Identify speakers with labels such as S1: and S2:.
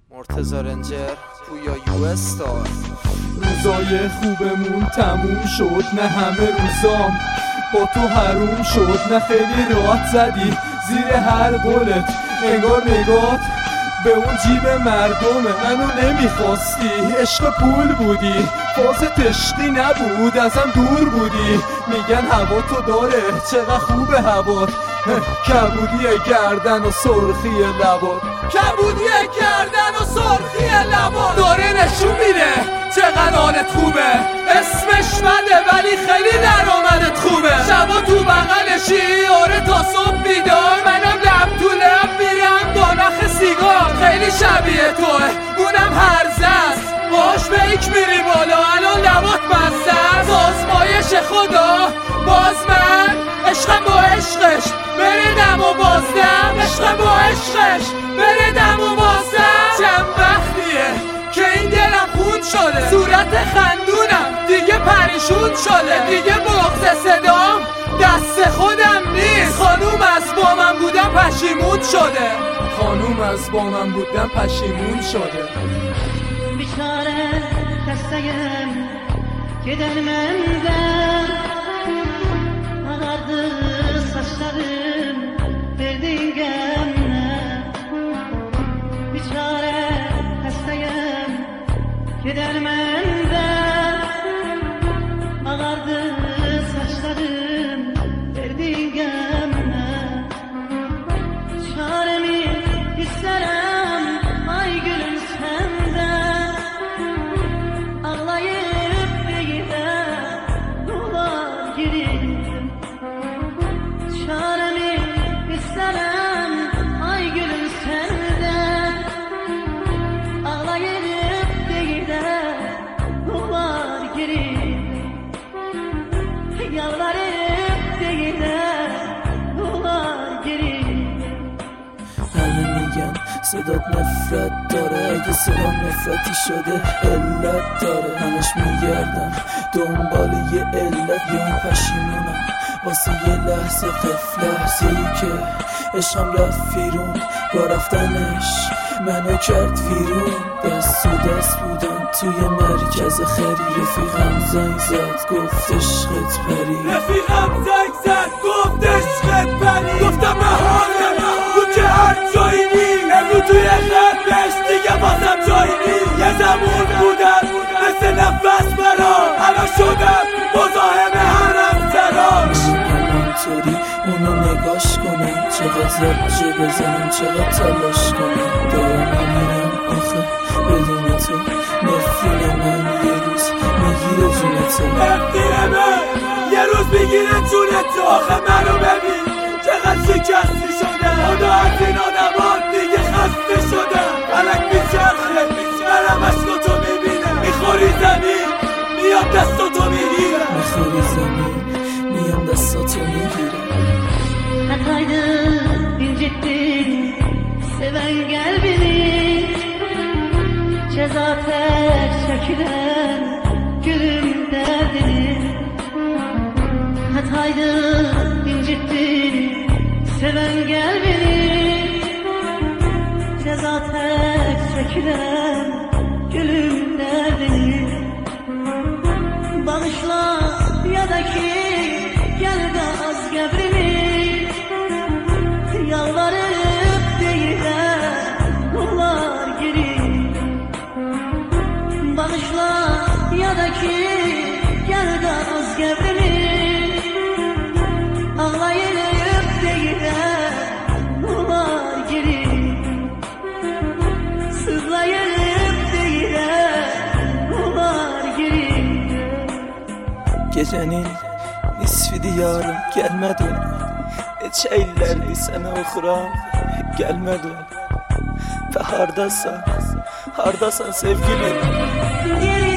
S1: مرتضی رنجر پویا یو استار.
S2: روزای خوبمون تموم شد، نه همه روزام با تو حروم شد. نه خیلی راحت زدی زیر هر قولت، انگار نگات به اون جیب مردمه. منو نمیخواستی، عشق پول بودی، فازت عشقی نبود، ازم دور بودی. میگن هوا تو داره، چقدر خوبه هوات، کبودی گردن و سرخی لبات، کبودی گردن و سرخی لبات. داره نشون میده چقدر حالت خوبه، اسمش بده ولی خیلی درآمدت خوبه. شبا تو بغلشی آره تا صبح بیدار، منم لب تو لب میرم با نخ سیگار. خیلی شبیه توه اونم هرزه است، باش بیک میری بالا الان لبات بسته است. آزمایش خدا باز من عشقم با عشقش بردم و بازدم، عشقم با عشقش بردم و بازدم. چند وقتیه که این دلم خون شده، صورت خندونم دیگه پریشون شده. دیگه بغض صدام دست خودم نیست، خانوم از با من بودم پشیمون شده، خانوم از با من بودم پشیمون شده.
S3: بیچاره خسته‌ام که در منزل ağardı saçlarım, verdiğin gemle. Biçare hastayım, gider menden. Ağardı saçlarım, verdiğin gemle. Çaremi isterim, ay gülüm senden. Ağlayıp gider, dolar girin. Çaremi isterim, ay gülüm senden. Ağlayıp gider, dolar girin. Yalvarıp gider, dolar girin.
S4: همه میگن صدات نفرت داره، اگه صدام نفرتی شده علت داره. همش میگردم دنبال یه علت، یا این پشیمونم واسه یه لحظه لحظه ای که عشقم رفت ویرون. با رفتنش منو کرد ویرون، دست و دست بودم توی مرکز خری. رفیقم زنگ زد گفت عشقت پری،
S2: رفیقم زنگ زد گفت عشقت پری. گفتم بهاره رو که هر جایی نی، امرو توی قلبش دیگه بازم جایی نی. یه زمان بودم مثل نفس برا، الان شدم مزاحم حرم سرا.
S4: همانطوری اونو نگاش کنم، چقدر زبجه بزنم، چقدر تلاش کنم. دارم میرم آخه بدون تو، نفرین من یه روز میگیره جونتو.
S2: نفرین من یه روز میگیره جونتو. آخه منو ببین چقدر شکستی شده، خدا از این آدمان دیگه خسته شده. فلک میچرخه منم عشقاتو میبینه، میخوری زمین میام دستاتو میگیره،
S4: میخوری زمین میام دستاتو میگیره.
S3: Hataydı incittin seven kalbini, ceza tek çekilen gülüm derdini. Hataydı incittin seven kalbini, ceza tek çekilen gülüm derdini. Bağışla ya da ki gel de az kabrimi, yalvarıp değil de dolar girin. Bağışla ya da ki gel de az kabrimi, ağlayıp değil de dolar girin. Sızlayıp değil de dolar girin.
S4: Gecenin nisfi diyarım gelmedin, çeylerdi seni okuram gelmedin. Ve hardasan sevgilim.